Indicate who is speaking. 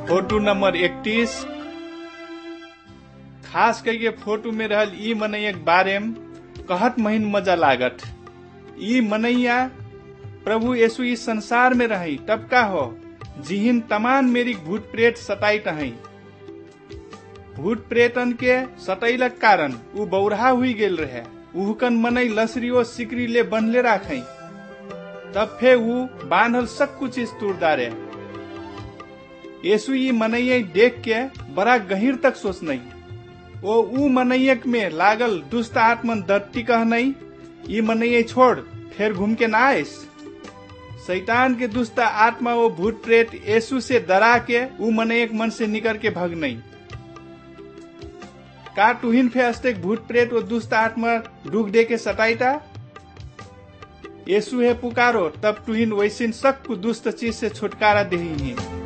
Speaker 1: Photo number 31। खास करके photo में रहल ई मनैया के बारे में कहत महीन मजा लागत। ई मनैया प्रभु यीशु इस संसार में रही तब का हो जिहिन तमाम मेरी भूत प्रेत सताई हई। भूत प्रेतन के सतैलक कारण उ बौरहा हुई गेल रहे। उहकन मनई लसरियो सिकरी ले बंधले राखई। तब फे उ बांधल सब कुछ इस तुरदारे। यीशु ई मनैया देख के बड़ा गहीर तक सोच नहीं। ओ उ मनैयक में लागल दुष्ट आत्मन दत्ती कह नहीं। ई मनैया छोड़ फिर घूम के ना आइस। शैतान के दुष्ट आत्मा वो भूत प्रेत यीशु से डरा के उ मनैयक मन से निकल के भग नहीं। का तुहिन फे अस्तेक भूत प्रेत वो दुष्ट आत्मा दुख दे के सताईता। यीशु है पुकारो तब तुहिन वैसिन सब दुष्ट चीज से छुटकारा देही।